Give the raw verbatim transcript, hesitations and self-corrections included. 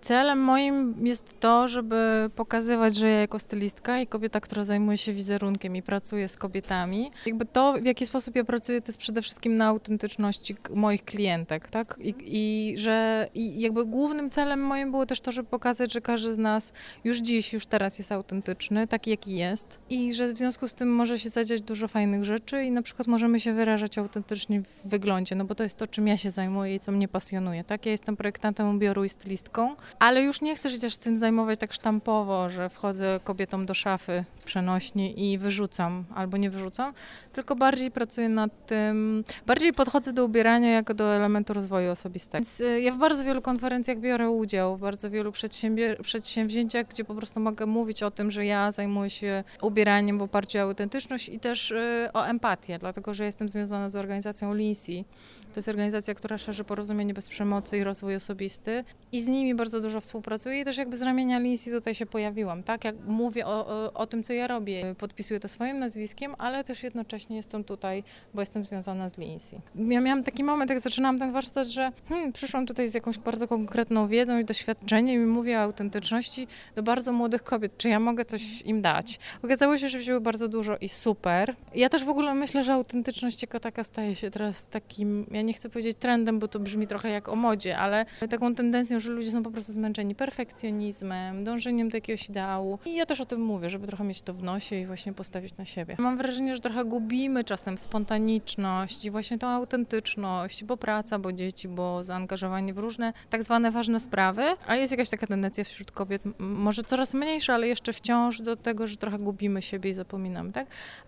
Celem moim jest to, żeby pokazywać, że ja jako stylistka i kobieta, która zajmuje się wizerunkiem i pracuje z kobietami, jakby to, w jaki sposób ja pracuję, to jest przede wszystkim na autentyczności k- moich klientek, tak? I, i że i jakby głównym celem moim było też to, żeby pokazać, że każdy z nas już dziś, już teraz jest autentyczny, taki jaki jest i że w związku z tym może się zadziać dużo fajnych rzeczy i na przykład możemy się wyrażać autentycznie w wyglądzie, no bo to jest to, czym ja się zajmuję i co mnie pasjonuje, tak? Ja jestem projektantem ubioru i stylistką, ale już nie chcę się też tym zajmować tak sztampowo, że wchodzę kobietom do szafy przenośnie i wyrzucam albo nie wyrzucam, tylko bardziej pracuję nad tym, bardziej podchodzę do ubierania jako do elementu rozwoju osobistego. Więc y, ja w bardzo wielu konferencjach biorę udział, w bardzo wielu przedsiębier- przedsięwzięciach, gdzie po prostu mogę mówić o tym, że ja zajmuję się ubieraniem w oparciu o autentyczność i też y, o empatię, dlatego że jestem związana z organizacją Lindsay. To jest organizacja, która szerzy porozumienie bez przemocy i rozwój osobisty i z nimi bardzo dużo współpracuję i też jakby z ramienia Lindsay tutaj się pojawiłam, tak? Jak mówię o, o, o tym, co ja robię, podpisuję to swoim nazwiskiem, ale też jednocześnie jestem tutaj, bo jestem związana z Lindsay. Ja miałam taki moment, jak zaczynałam ten warsztat, że hmm, przyszłam tutaj z jakąś bardzo konkretną wiedzą i doświadczeniem i mówię o autentyczności do bardzo młodych kobiet, czy ja mogę coś im dać. Okazało się, że wzięły bardzo dużo i super. Ja też w ogóle myślę, że autentyczność jako taka staje się teraz takim, ja nie chcę powiedzieć trendem, bo to brzmi trochę jak o modzie, ale taką tendencją, że ludzie są po prostu zmęczeni perfekcjonizmem, dążeniem do jakiegoś ideału. I ja też o tym mówię, żeby trochę mieć to w nosie i właśnie postawić na siebie. Mam wrażenie, że trochę gubimy czasem spontaniczność i właśnie tą autentyczność, bo praca, bo dzieci, bo zaangażowanie w różne tak zwane ważne sprawy, a jest jakaś taka tendencja wśród kobiet, m- może coraz mniejsza, ale jeszcze wciąż do tego, że trochę gubimy siebie i zapominamy, tak?